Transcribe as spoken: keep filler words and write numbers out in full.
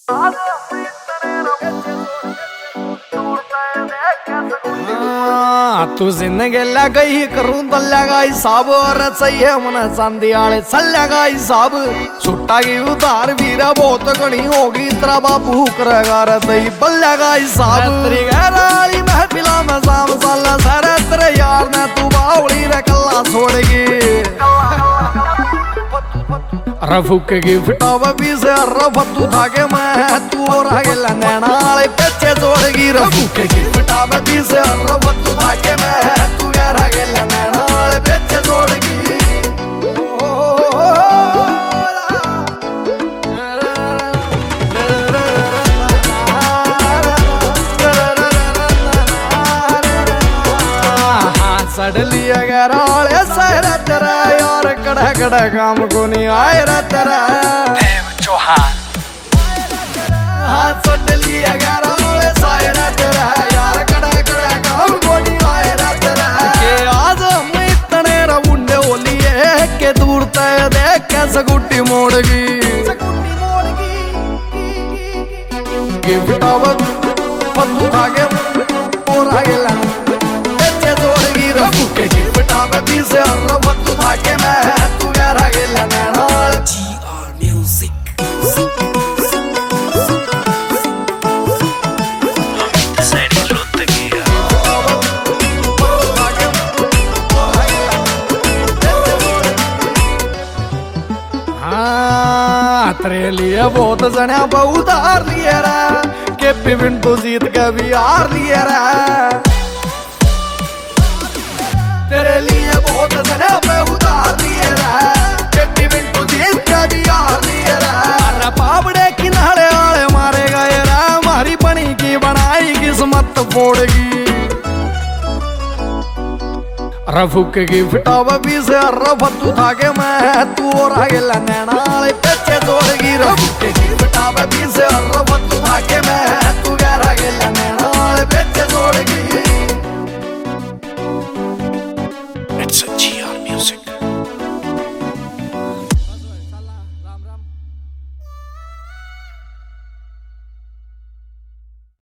तू जिंदगी गई करूं दल्लेगा हिसाब और चाहिए मन चांदी आले चलेगा हिसाब छुट्टा की उधार वीरा बहुत घनी होगी तेरा बाबू करेगा रे दही बल्लेगा हिसाब तेरी गहराई महफिला में शाम साला सारे तेरे यार ने तू बावली रे कल्ला छोड़गी रफुक की फिटावा भी से रफतू था के मैं तू और आगे नैना वाले पीछे जोड़गी रफुक की फिटावा भी से रफतू था के मैं तू यार आगे नैना वाले पीछे जोड़गी सडली अगर आले सहरा तेरा यार कड़ा कड़ा काम को नहीं आए रा तेरा चौहान हाथ सडली अगर आले सहरा तेरा यार कड़ा कड़ा काम को नहीं आए रा तेरा के आज हम इतने रमुंडे होली है के दूर तय देख के सगुटी मोड़गी सगुटी मोड़गी के फिटावत पत्तू खाके और आगे ला रफुके की फिटावा भी से रफतू था के मैं तू यार आगे नैना जी आर म्यूजिक हाँ तेरे लिए बहुत जने बहुत हार लिए रा के पिविन तो जीत के भी हार लिए रा तेरे लिए बहुत जने बहुत हार लिए रा के पिविन तो जीत के भी हार लिए रा अरे पापड़े किनारे आले मारे गए रा हमारी बनी की बनाई किस्मत फोड़गी रफुक की फिटावा भी से रफतू था के मैं तू और आगे नैना वाले पीछे जोड़गी रफुक की फिटावा भी से रफतू